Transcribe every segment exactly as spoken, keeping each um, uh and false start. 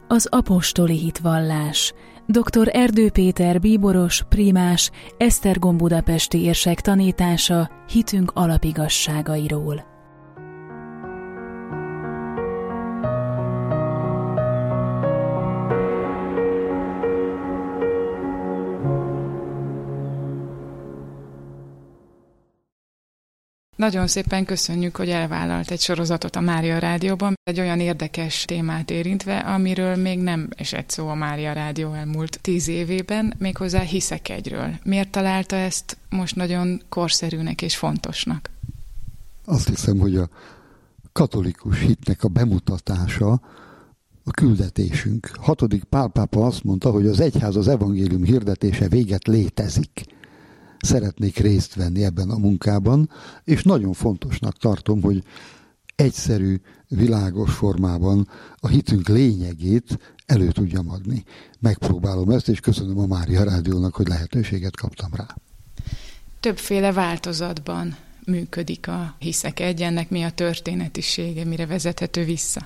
Az apostoli hitvallás. doktor Erdő Péter bíboros, prímás, Esztergom budapesti érsek tanítása hitünk alapigasságairól. Nagyon szépen köszönjük, hogy elvállalt egy sorozatot a Mária Rádióban, egy olyan érdekes témát érintve, amiről még nem esett szó a Mária Rádió elmúlt tíz évében, méghozzá hiszekegyről. Miért találta ezt most nagyon korszerűnek és fontosnak? Azt hiszem, hogy a katolikus hitnek a bemutatása a küldetésünk. Hatodik Pál pápa azt mondta, hogy az egyház az evangélium hirdetése véget létezik. Szeretnék részt venni ebben a munkában, és nagyon fontosnak tartom, hogy egyszerű, világos formában a hitünk lényegét elő tudjam adni. Megpróbálom ezt, és köszönöm a Mária Rádiónak, hogy lehetőséget kaptam rá. Többféle változatban működik a hiszekegy, ennek mi a történetisége, mire vezethető vissza?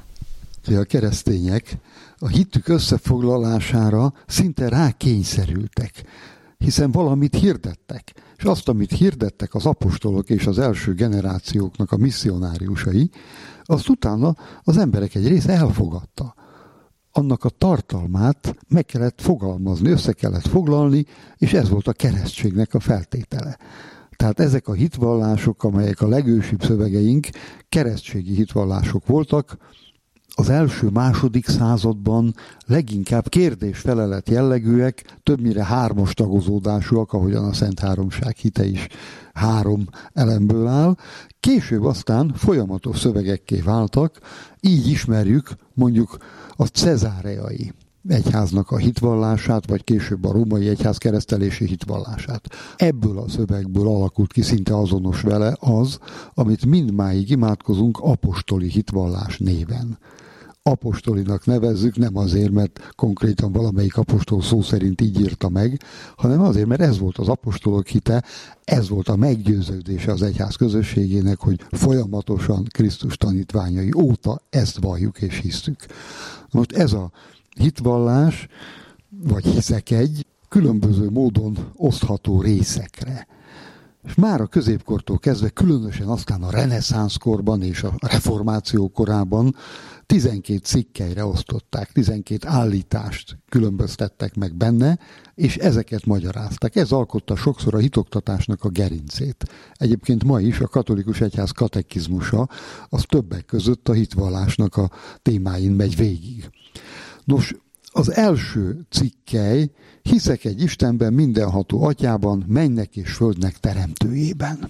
A keresztények a hitük összefoglalására szinte rákényszerültek, hiszen valamit hirdettek, és azt, amit hirdettek az apostolok és az első generációknak a misszionáriusai, azt utána az emberek egy része elfogadta. Annak a tartalmát meg kellett fogalmazni, össze kellett foglalni, és ez volt a keresztségnek a feltétele. Tehát ezek a hitvallások, amelyek a legősibb szövegeink, keresztségi hitvallások voltak, az első-második században leginkább kérdés-felelet jellegűek, többnyire hármas tagozódásúak, ahogyan a Szent Háromság hite is három elemből áll. Később aztán folyamatos szövegekké váltak, így ismerjük mondjuk a cezáreai egyháznak a hitvallását, vagy később a római egyház keresztelési hitvallását. Ebből a szövegből alakult ki szinte azonos vele az, amit mindmáig imádkozunk apostoli hitvallás néven. Apostolinak nevezzük, nem azért, mert konkrétan valamelyik apostol szó szerint így írta meg, hanem azért, mert ez volt az apostolok hite, ez volt a meggyőződése az egyház közösségének, hogy folyamatosan Krisztus tanítványai óta ezt valljuk és hisztük. Most ez a hitvallás, vagy hiszekegy különböző módon osztható részekre. És már a középkortól kezdve, különösen aztán a reneszánszkorban és a reformáció korában tizenkét cikkelyre osztották, tizenkét állítást különböztettek meg benne, és ezeket magyarázták. Ez alkotta sokszor a hitoktatásnak a gerincét. Egyébként ma is a katolikus egyház katekizmusa az többek között a hitvallásnak a témáin megy végig. Nos, az első cikkely: hiszek egy Istenben, mindenható atyában, mennynek és földnek teremtőjében.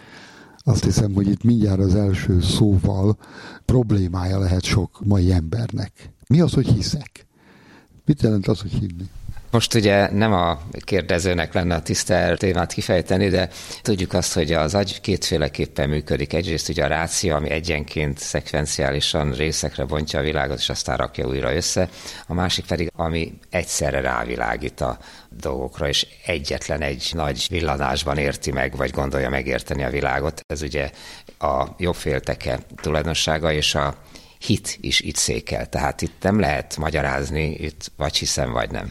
Azt hiszem, hogy itt mindjárt az első szóval problémája lehet sok mai embernek. Mi az, hogy hiszek? Mit jelent az, hogy hinni? Most ugye nem a kérdezőnek lenne a tiszta témát kifejteni, de tudjuk azt, hogy az agy kétféleképpen működik. Egyrészt ugye a ráció, ami egyenként szekvenciálisan részekre bontja a világot, és aztán rakja újra össze. A másik pedig, ami egyszerre rávilágít a dolgokra, és egyetlen egy nagy villanásban érti meg, vagy gondolja megérteni a világot. Ez ugye a jobbfélteke tulajdonsága, és a hit is itt székel. Tehát itt nem lehet magyarázni, itt vagy hiszem, vagy nem.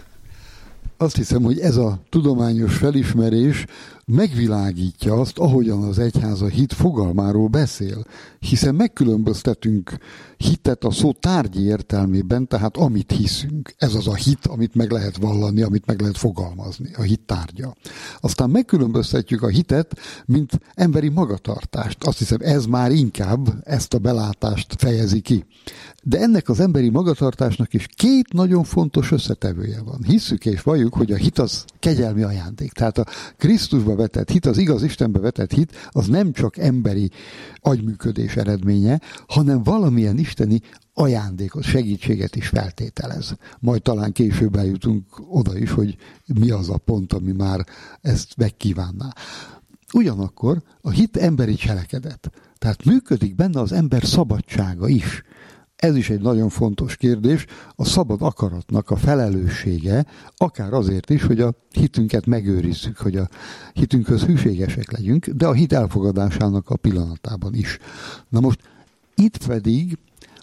Azt hiszem, hogy ez a tudományos felismerés megvilágítja azt, ahogyan az egyház a hit fogalmáról beszél. Hiszen megkülönböztetünk hitet a szó tárgyi értelmében, tehát amit hiszünk. Ez az a hit, amit meg lehet vallani, amit meg lehet fogalmazni, a hit tárgya. Aztán megkülönböztetjük a hitet, mint emberi magatartást. Azt hiszem, ez már inkább ezt a belátást fejezi ki. De ennek az emberi magatartásnak is két nagyon fontos összetevője van. Hisszük és valljuk, hogy a hit az kegyelmi ajándék. Tehát a Krisztusba vetett hit, az igaz Istenbe vetett hit, az nem csak emberi agyműködés eredménye, hanem valamilyen isteni ajándékot, segítséget is feltételez. Majd talán később eljutunk oda is, hogy mi az a pont, ami már ezt megkívánná. Ugyanakkor a hit emberi cselekedet. Tehát működik benne az ember szabadsága is. Ez is egy nagyon fontos kérdés, a szabad akaratnak a felelőssége, akár azért is, hogy a hitünket megőrizzük, hogy a hitünkhöz hűségesek legyünk, de a hit elfogadásának a pillanatában is. Na most itt pedig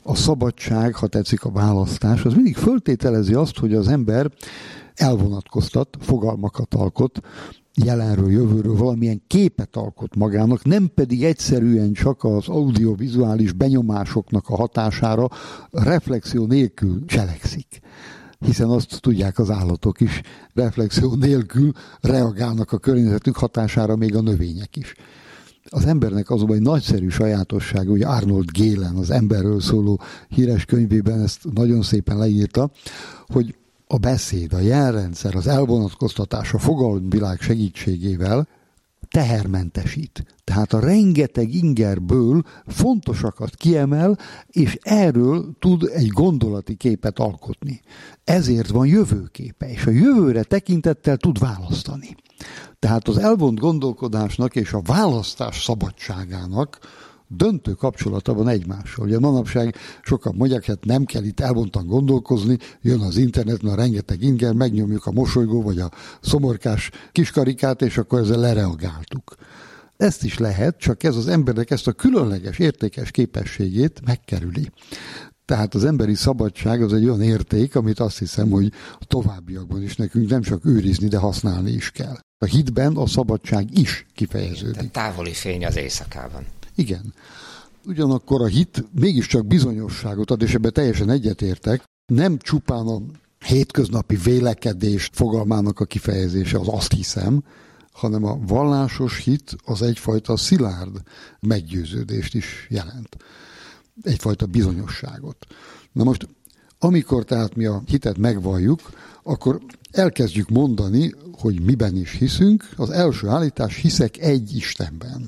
a szabadság, ha tetszik a választás, az mindig föltételezi azt, hogy az ember elvonatkoztat, fogalmakat alkot, jelenről, jövőről valamilyen képet alkot magának, nem pedig egyszerűen csak az audiovizuális benyomásoknak a hatására reflexió nélkül cselekszik. Hiszen azt tudják az állatok is, reflexió nélkül reagálnak a környezetük hatására, még a növények is. Az embernek azonban egy nagyszerű sajátossága, hogy Arnold Gehlen az emberről szóló híres könyvében ezt nagyon szépen leírta, hogy a beszéd, a jelrendszer, az elvonatkoztatás, a fogalomvilág segítségével tehermentesít. Tehát a rengeteg ingerből fontosakat kiemel, és erről tud egy gondolati képet alkotni. Ezért van jövőképe, és a jövőre tekintettel tud választani. Tehát az elvont gondolkodásnak és a választás szabadságának döntő kapcsolata van egymással. Ugye manapság sokan mondják, hát nem kell itt elvontan gondolkozni, jön az interneten a rengeteg inger, megnyomjuk a mosolygó vagy a szomorkás kiskarikát, és akkor ezzel lereagáltuk. Ezt is lehet, csak ez az embernek ezt a különleges, értékes képességét megkerüli. Tehát az emberi szabadság az egy olyan érték, amit azt hiszem, hogy a továbbiakban is nekünk nem csak őrizni, de használni is kell. A hitben a szabadság is kifejeződik. Tehát távoli fény az éjszakában. Igen. Ugyanakkor a hit mégiscsak bizonyosságot ad, és ebben teljesen egyetértek. Nem csupán a hétköznapi vélekedés fogalmának a kifejezése, az azt hiszem, hanem a vallásos hit az egyfajta szilárd meggyőződést is jelent. Egyfajta bizonyosságot. Na most, amikor tehát mi a hitet megvalljuk, akkor elkezdjük mondani, hogy miben is hiszünk. Az első állítás, hiszek egy Istenben.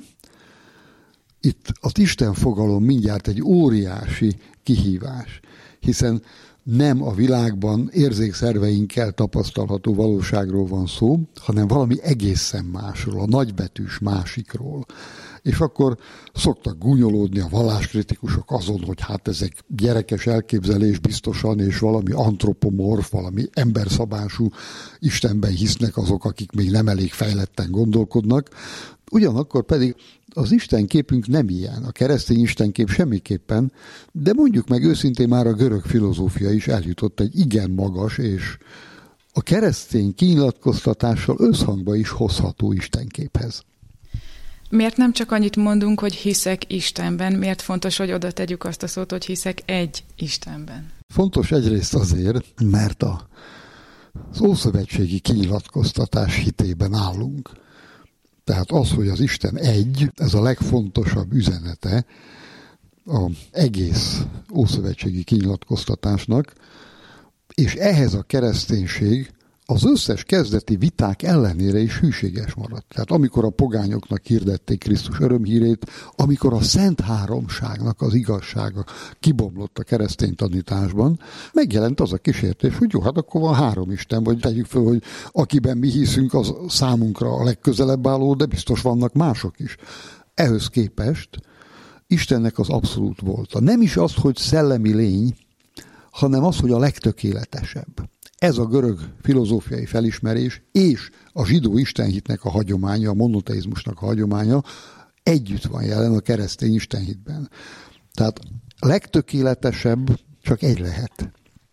Itt az Isten fogalom mindjárt egy óriási kihívás, hiszen nem a világban érzékszerveinkkel tapasztalható valóságról van szó, hanem valami egészen másról, a nagybetűs másikról. És akkor szoktak gúnyolódni a valláskritikusok azon, hogy hát ezek gyerekes elképzelés biztosan, és valami antropomorf, valami emberszabású Istenben hisznek azok, akik még nem elég fejletten gondolkodnak. Ugyanakkor pedig az istenképünk nem ilyen, a keresztény istenkép semmiképpen, de mondjuk meg őszintén már a görög filozófia is eljutott egy igen magas és a keresztény kinyilatkoztatással összhangba is hozható istenképhez. Miért nem csak annyit mondunk, hogy hiszek Istenben? Miért fontos, hogy oda tegyük azt a szót, hogy hiszek egy Istenben? Fontos egyrészt azért, mert a, az ószövetségi kinyilatkoztatás hitében állunk. Tehát az, hogy az Isten egy, ez a legfontosabb üzenete az egész ószövetségi kinyilatkoztatásnak, és ehhez a kereszténység az összes kezdeti viták ellenére is hűséges maradt. Tehát amikor a pogányoknak hirdették Krisztus örömhírét, amikor a Szent Háromságnak az igazsága kibomlott a keresztény tanításban, megjelent az a kísértés, hogy jó, hát akkor van három Isten, vagy tegyük föl, hogy akiben mi hiszünk, az számunkra a legközelebb álló, de biztos vannak mások is. Ehhez képest Istennek az abszolút volt. Nem is az, hogy szellemi lény, hanem az, hogy a legtökéletesebb. Ez a görög filozófiai felismerés és a zsidó istenhitnek a hagyománya, a monoteizmusnak a hagyománya együtt van jelen a keresztény istenhitben. Tehát a legtökéletesebb csak egy lehet.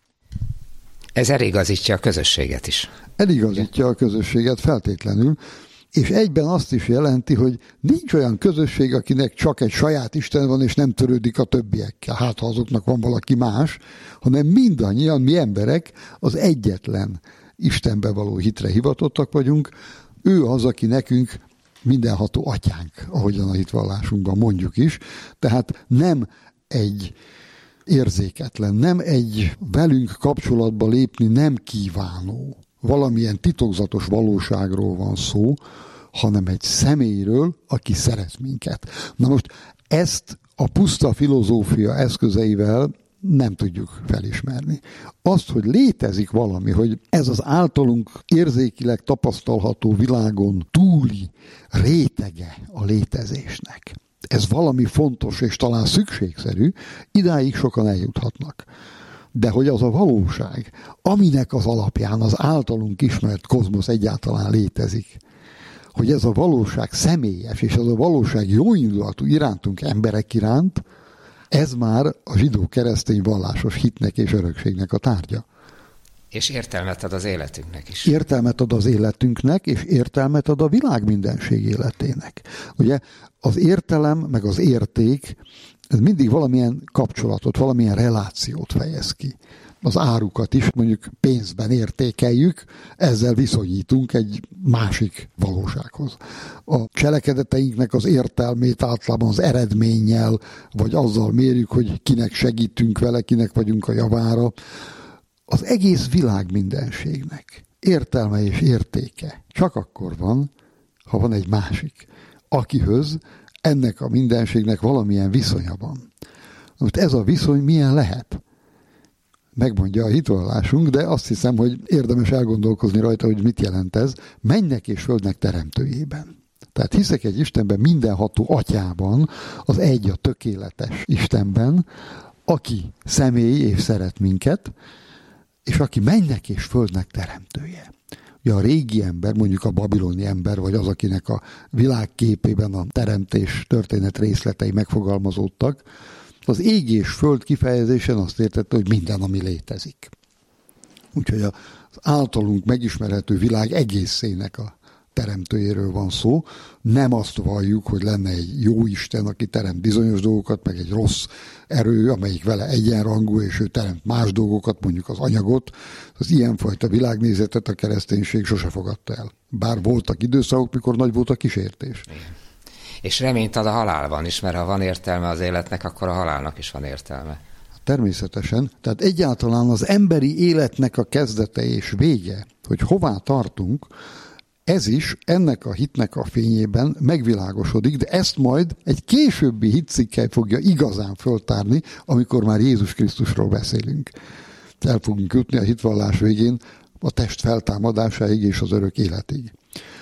Ez eligazítja a közösséget is. Eligazítja a közösséget feltétlenül, és egyben azt is jelenti, hogy nincs olyan közösség, akinek csak egy saját Isten van, és nem törődik a többiekkel. Hát, ha azoknak van valaki más, hanem mindannyian, mi emberek az egyetlen Istenbe való hitre hivatottak vagyunk. Ő az, aki nekünk mindenható atyánk, ahogyan a hitvallásunkban mondjuk is. Tehát nem egy érzéketlen, nem egy velünk kapcsolatba lépni nem kívánó, valamilyen titokzatos valóságról van szó, hanem egy személyről, aki szeret minket. Na most ezt a puszta filozófia eszközeivel nem tudjuk felismerni. Azt, hogy létezik valami, hogy ez az általunk érzékileg tapasztalható világon túli rétege a létezésnek. Ez valami fontos és talán szükségszerű, idáig sokan eljuthatnak. De hogy az a valóság, aminek az alapján az általunk ismert kozmosz egyáltalán létezik, hogy ez a valóság személyes, és ez a valóság jóindulatú irántunk emberek iránt, Ez már a zsidó-keresztény vallásos hitnek és örökségnek a tárgya. És értelmet ad az életünknek is. Értelmet ad az életünknek, és értelmet ad a világ mindenség életének. Ugye az értelem, meg az érték, ez mindig valamilyen kapcsolatot, valamilyen relációt fejez ki. Az árukat is mondjuk pénzben értékeljük, ezzel viszonyítunk egy másik valósághoz. A cselekedeteinknek az értelmét általában az eredménnyel, vagy azzal mérjük, hogy kinek segítünk vele, kinek vagyunk a javára. Az egész világ mindenségnek értelme és értéke csak akkor van, ha van egy másik, akihöz ennek a mindenségnek valamilyen viszonya van. Most ez a viszony milyen lehet? Megmondja a hitvallásunk, de azt hiszem, hogy érdemes elgondolkozni rajta, hogy mit jelent ez. Mennek és földnek teremtőjében. Tehát hiszek egy Istenben, mindenható atyában, az egy a tökéletes Istenben, aki személy és szeret minket, és aki mennek és földnek teremtője. Ugye a régi ember, mondjuk a babiloni ember, vagy az, akinek a világképében a teremtés történet részletei megfogalmazódtak, az ég és föld kifejezésen azt értette, hogy minden, ami létezik. Úgyhogy az általunk megismerhető világ egészének a teremtőjéről van szó. Nem azt valljuk, hogy lenne egy jó Isten, aki teremt bizonyos dolgokat, meg egy rossz erő, amelyik vele egyenrangú, és ő teremt más dolgokat, mondjuk az anyagot. Az ilyenfajta világnézetet a kereszténység sose fogadta el. Bár voltak időszakok, mikor nagy volt a kísértés. Igen. És reményt ad a halálban is, mert ha van értelme az életnek, akkor a halálnak is van értelme. Természetesen. Tehát egyáltalán az emberi életnek a kezdete és vége, hogy hová tartunk, ez is ennek a hitnek a fényében megvilágosodik, de ezt majd egy későbbi hitcikkely fogja igazán föltárni, amikor már Jézus Krisztusról beszélünk. El fogunk jutni a hitvallás végén a test feltámadásáig és az örök életig.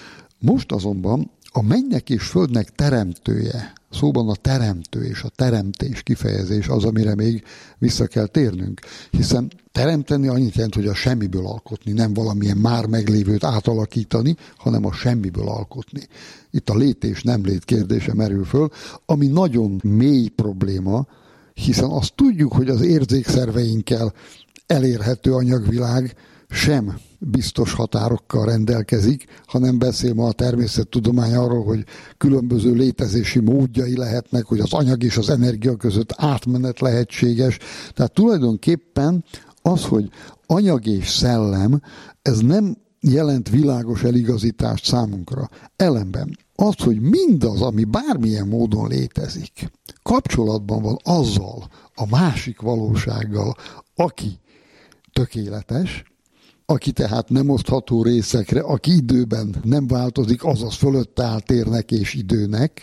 Most azonban a mennyek és földnek teremtője, szóban a teremtő és a teremtés kifejezés az, amire még vissza kell térnünk. Hiszen teremteni annyit jelent, hogy a semmiből alkotni, nem valamilyen már meglévőt átalakítani, hanem a semmiből alkotni. Itt a lét és nem lét kérdése merül föl, ami nagyon mély probléma, hiszen azt tudjuk, hogy az érzékszerveinkkel elérhető anyagvilág sem biztos határokkal rendelkezik, hanem beszél ma a természettudomány arról, hogy különböző létezési módjai lehetnek, hogy az anyag és az energia között átmenet lehetséges. Tehát tulajdonképpen az, hogy anyag és szellem, ez nem jelent világos eligazítást számunkra. Ellenben az, hogy mindaz, ami bármilyen módon létezik, kapcsolatban van azzal, a másik valósággal, aki tökéletes, aki tehát nem osztható részekre, aki időben nem változik, azaz fölött áll térnek és időnek,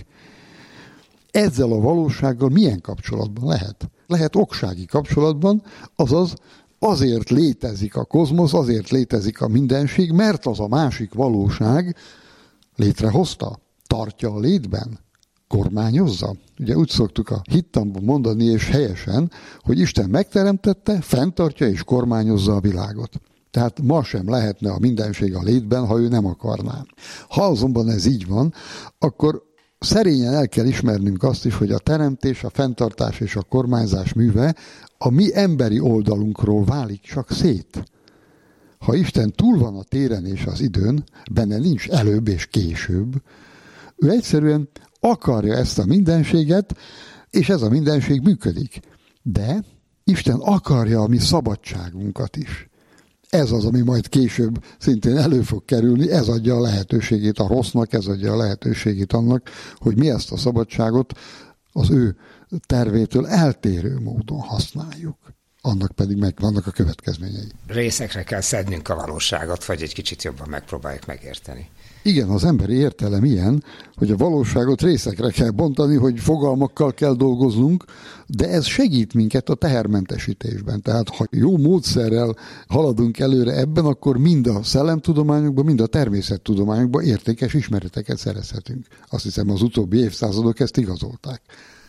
ezzel a valósággal milyen kapcsolatban lehet? Lehet oksági kapcsolatban, azaz azért létezik a kozmosz, azért létezik a mindenség, mert az a másik valóság létrehozta, tartja a létben, kormányozza. Ugye úgy szoktuk a hittanban mondani, és helyesen, hogy Isten megteremtette, fenntartja és kormányozza a világot. Tehát ma sem lehetne a mindenség a létben, ha ő nem akarná. Ha azonban ez így van, akkor szerényen el kell ismernünk azt is, hogy a teremtés, a fenntartás és a kormányzás műve a mi emberi oldalunkról válik csak szét. Ha Isten túl van a téren és az időn, benne nincs előbb és később, ő egyszerűen akarja ezt a mindenséget, és ez a mindenség működik. De Isten akarja a mi szabadságunkat is. Ez az, ami majd később szintén elő fog kerülni, ez adja a lehetőségét a rossznak, ez adja a lehetőségét annak, hogy mi ezt a szabadságot az ő tervétől eltérő módon használjuk. Annak pedig meg vannak a következményei. Részekre kell szednünk a valóságot, vagy egy kicsit jobban megpróbáljuk megérteni. Igen, az emberi értelem ilyen, hogy a valóságot részekre kell bontani, hogy fogalmakkal kell dolgoznunk, de ez segít minket a tehermentesítésben. Tehát ha jó módszerrel haladunk előre ebben, akkor mind a szellemtudományokban, mind a természettudományokban értékes ismereteket szerezhetünk. Azt hiszem, az utóbbi évszázadok ezt igazolták.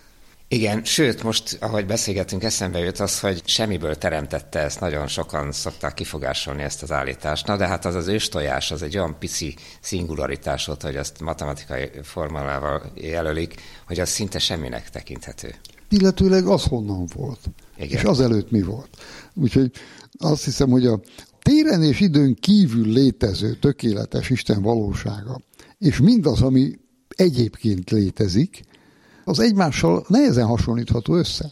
Igen, sőt, most, ahogy beszélgetünk, eszembe jut az, hogy semmiből teremtette ezt, nagyon sokan szokták kifogásolni ezt az állítást. Na, de hát az az őstojás, az egy olyan pici szingularitás volt, hogy azt matematikai formulával jelölik, hogy az szinte semminek tekinthető. Illetőleg az honnan volt, igen. És azelőtt mi volt. Úgyhogy azt hiszem, hogy a téren és időn kívül létező tökéletes Isten valósága, és mindaz, ami egyébként létezik, az egymással nehezen hasonlítható össze.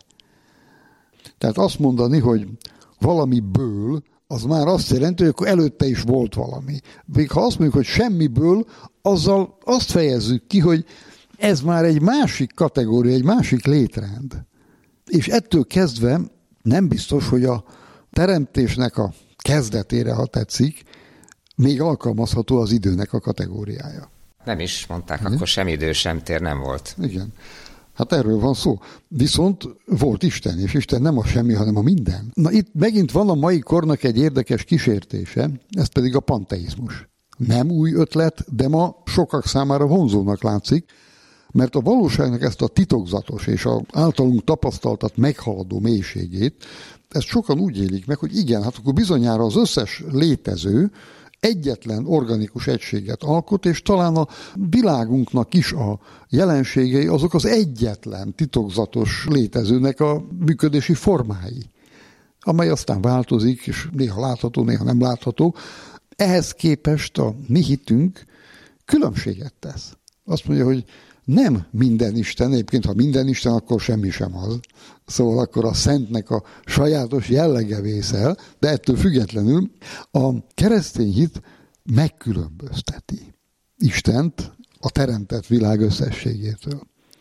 Tehát azt mondani, hogy valamiből, az már azt jelenti, hogy akkor előtte is volt valami. Még ha azt mondjuk, hogy semmiből, azzal azt fejezzük ki, hogy ez már egy másik kategória, egy másik létrend. És ettől kezdve nem biztos, hogy a teremtésnek a kezdetére, ha tetszik, még alkalmazható az időnek a kategóriája. Nem is, mondták, igen? Akkor sem idő, sem tér nem volt. Igen. Hát erről van szó. Viszont volt Isten, és Isten nem a semmi, hanem a minden. Na itt megint van a mai kornak egy érdekes kísértése, ez pedig a panteizmus. Nem új ötlet, de ma sokak számára vonzónak látszik, mert a valóságnak ezt a titokzatos és az általunk tapasztaltat meghaladó mélységét, ezt sokan úgy élik meg, hogy igen, hát akkor bizonyára az összes létező egyetlen organikus egységet alkot, és talán a világunknak is a jelenségei azok az egyetlen titokzatos létezőnek a működési formái, amely aztán változik, és néha látható, néha nem látható. Ehhez képest a mi hitünk különbséget tesz. Azt mondja, hogy nem minden Isten, egyébként ha minden Isten, akkor semmi sem az. Szóval akkor a szentnek a sajátos jellege vészel, de ettől függetlenül a keresztény hit megkülönbözteti Istent a teremtett világ összességétől.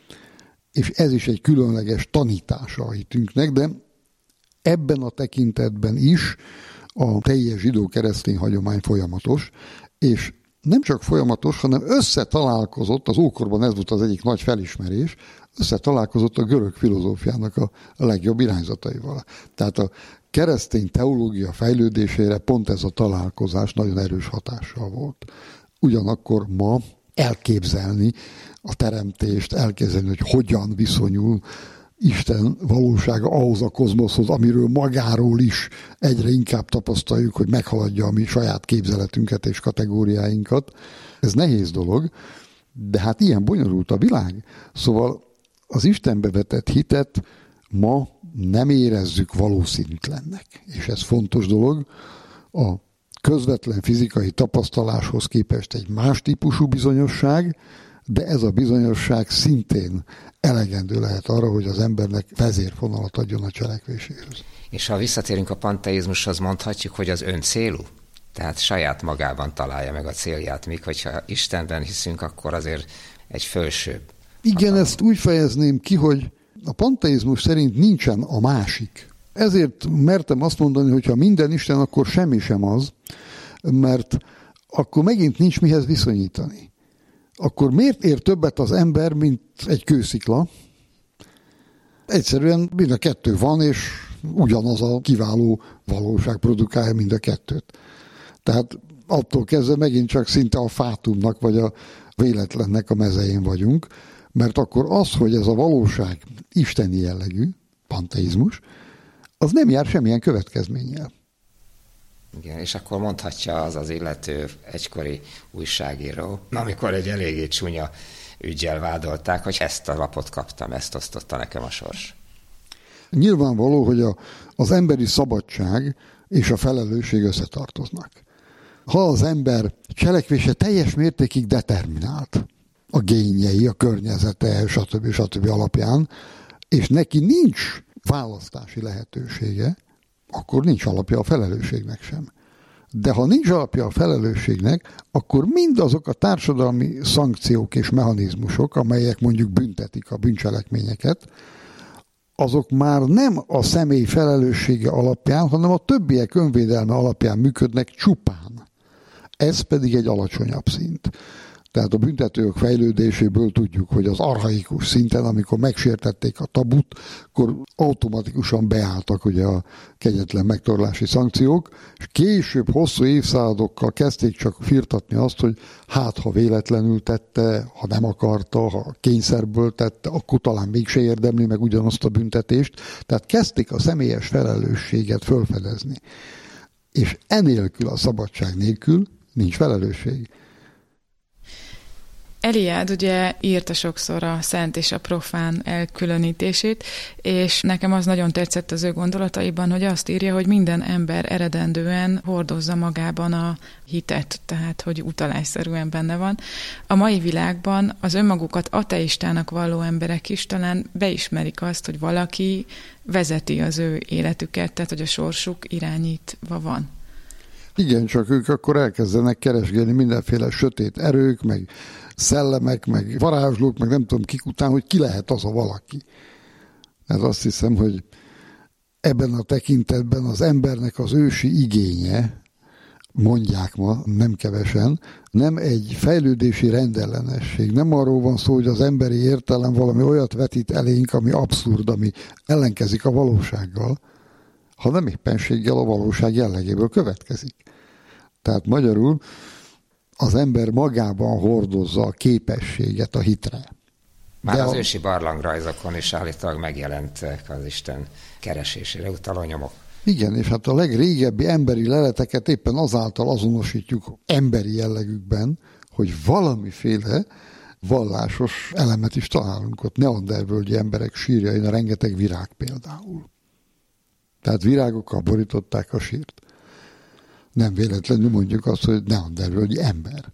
És ez is egy különleges tanítása a hitünknek, de ebben a tekintetben is a teljes zsidó-keresztény hagyomány folyamatos, és nem csak folyamatos, hanem összetalálkozott, az ókorban ez volt az egyik nagy felismerés, összetalálkozott a görög filozófiának a legjobb irányzataival. Tehát a keresztény teológia fejlődésére pont ez a találkozás nagyon erős hatással volt. Ugyanakkor ma elképzelni a teremtést, elképzelni, hogy hogyan viszonyul Isten valósága ahhoz a kozmoszhoz, amiről magáról is egyre inkább tapasztaljuk, hogy meghaladja a mi saját képzeletünket és kategóriáinkat. Ez nehéz dolog, de hát ilyen bonyolult a világ. Szóval az Istenbe vetett hitet ma nem érezzük valószínűtlennek. És ez fontos dolog. A közvetlen fizikai tapasztaláshoz képest egy más típusú bizonyosság, de ez a bizonyosság szintén elegendő lehet arra, hogy az embernek vezérfonalat adjon a cselekvéséhez. És ha visszatérünk a panteizmushoz, mondhatjuk, hogy az öncélú? Tehát saját magában találja meg a célját, míg hogyha Istenben hiszünk, akkor azért egy fölsőbb. Igen, hatalom. Ezt úgy fejezném ki, hogy a panteizmus szerint nincsen a másik. Ezért mertem azt mondani, hogy ha minden Isten, akkor semmi sem az, mert akkor megint nincs mihez viszonyítani. Akkor miért ér többet az ember, mint egy kőszikla? Egyszerűen mind a kettő van, és ugyanaz a kiváló valóság produkálja mind a kettőt. Tehát attól kezdve megint csak szinte a fátumnak, vagy a véletlennek a mezején vagyunk, mert akkor az, hogy ez a valóság isteni jellegű, panteizmus, az nem jár semmilyen következménnyel. Igen, és akkor mondhatja az az illető egykori újságíró, amikor egy eléggé csúnya üggyel vádolták, hogy ezt a lapot kaptam, ezt osztotta nekem a sors. Nyilvánvaló, hogy a, az emberi szabadság és a felelősség összetartoznak. Ha az ember cselekvése teljes mértékig determinált, a génjei, a környezete, stb. stb. Alapján, és neki nincs választási lehetősége, akkor nincs alapja a felelősségnek sem. De ha nincs alapja a felelősségnek, akkor mindazok a társadalmi szankciók és mechanizmusok, amelyek mondjuk büntetik a bűncselekményeket, azok már nem a személy felelőssége alapján, hanem a többiek önvédelme alapján működnek csupán. Ez pedig egy alacsonyabb szint. Tehát a büntetőjog fejlődéséből tudjuk, hogy az archaikus szinten, amikor megsértették a tabut, akkor automatikusan beálltak ugye a kegyetlen megtorlási szankciók, és később hosszú évszázadokkal kezdték csak firtatni azt, hogy hát ha véletlenül tette, ha nem akarta, ha kényszerből tette, akkor talán mégse érdemli meg ugyanazt a büntetést. Tehát kezdték a személyes felelősséget fölfedezni. És enélkül, a szabadság nélkül nincs felelősség. Eliád ugye írta sokszor a szent és a profán elkülönítését, és nekem az nagyon tetszett az ő gondolataiban, hogy azt írja, hogy minden ember eredendően hordozza magában a hitet, tehát hogy utalásszerűen benne van. A mai világban az önmagukat ateistának valló emberek is talán beismerik azt, hogy valaki vezeti az ő életüket, tehát hogy a sorsuk irányítva van. Igen, csak ők akkor elkezdenek keresgélni mindenféle sötét erők, meg szellemek, meg varázslók, meg nem tudom kik után, hogy ki lehet az a valaki. Ez azt hiszem, hogy ebben a tekintetben az embernek az ősi igénye, mondják ma, nem kevesen, nem egy fejlődési rendellenesség. Nem arról van szó, hogy az emberi értelem valami olyat vetít elénk, ami abszurd, ami ellenkezik a valósággal, hanem éppenséggel a valóság jellegéből következik. Tehát magyarul az ember magában hordozza a képességet a hitre. Már De az a... ősi barlangrajzokon is állítólag megjelentek az Isten keresésére utaló nyomok. Igen, és hát a legrégebbi emberi leleteket éppen azáltal azonosítjuk emberi jellegükben, hogy valamiféle vallásos elemet is találunk ott. Neandervölgyi emberek sírjain a rengeteg virág például. Tehát virágokkal borították a sírt. Nem véletlenül mondjuk azt, hogy neandervölgyi ember.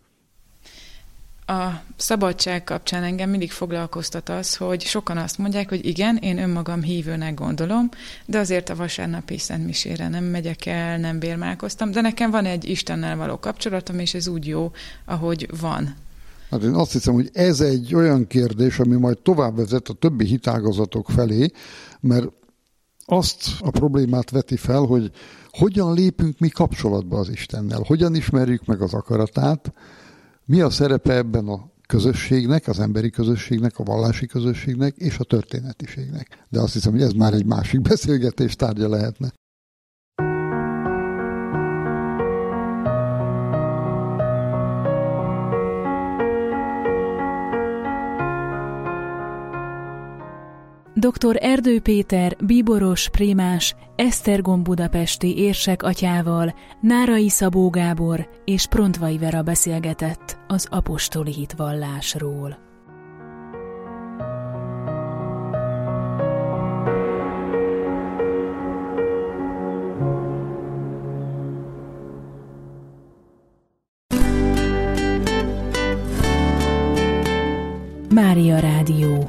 A szabadság kapcsán engem mindig foglalkoztat az, hogy sokan azt mondják, hogy igen, én önmagam hívőnek gondolom, de azért a vasárnapi szentmisére nem megyek el, nem bérmálkoztam, de nekem van egy Istennel való kapcsolatom, és ez úgy jó, ahogy van. Hát én azt hiszem, hogy ez egy olyan kérdés, ami majd tovább vezet a többi hitágazatok felé, mert azt a problémát veti fel, hogy hogyan lépünk mi kapcsolatba az Istennel, hogyan ismerjük meg az akaratát, mi a szerepe ebben a közösségnek, az emberi közösségnek, a vallási közösségnek és a történetiségnek. De azt hiszem, hogy ez már egy másik beszélgetés tárgya lehetne. doktor Erdő Péter, bíboros, prémás, Esztergom budapesti érsek atyával, Nárai Szabó Gábor és Prontvai Vera beszélgetett az apostoli hitvallásról. Mária Rádió.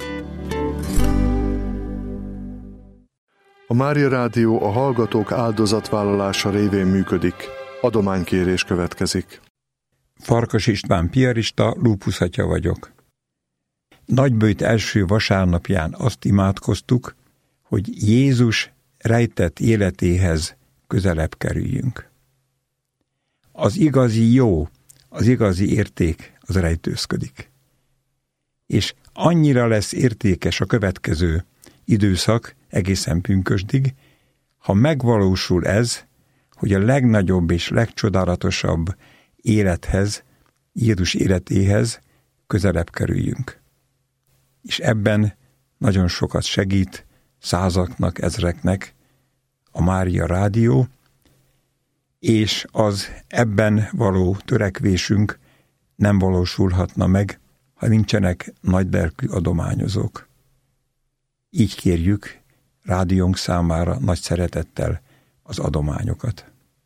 A Mária Rádió a hallgatók áldozatvállalása révén működik. Adománykérés következik. Farkas István piarista, lúpuszatya vagyok. Nagyböjt első vasárnapján azt imádkoztuk, hogy Jézus rejtett életéhez közelebb kerüljünk. Az igazi jó, az igazi érték az rejtőzködik. És annyira lesz értékes a következő időszak, egészen pünkösdig, ha megvalósul ez, hogy a legnagyobb és legcsodálatosabb élethez, Jézus életéhez közelebb kerüljünk. És ebben nagyon sokat segít százaknak, ezreknek a Mária Rádió, és az ebben való törekvésünk nem valósulhatna meg, ha nincsenek nagylelkű adományozók. Így kérjük rádiónk számára nagy szeretettel az adományokat.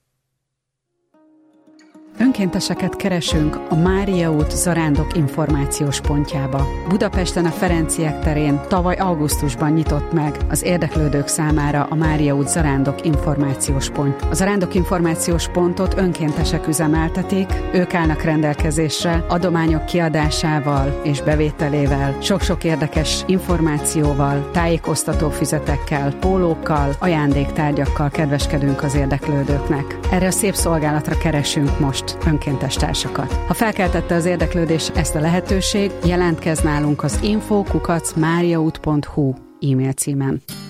Önkénteseket keresünk a Mária út Zarándok információs pontjába. Budapesten a Ferenciek terén tavaly augusztusban nyitott meg az érdeklődők számára a Mária út Zarándok információs pont. A Zarándok információs pontot önkéntesek üzemeltetik, ők állnak rendelkezésre adományok kiadásával és bevételével, sok-sok érdekes információval, tájékoztató füzetekkel, pólókkal, ajándéktárgyakkal kedveskedünk az érdeklődőknek. Erre a szép szolgálatra keresünk most mást, önkéntes társakat. Ha felkeltette az érdeklődés ezt a lehetőség, jelentkezz nálunk az info kukac mariaút pont hu e-mail címen.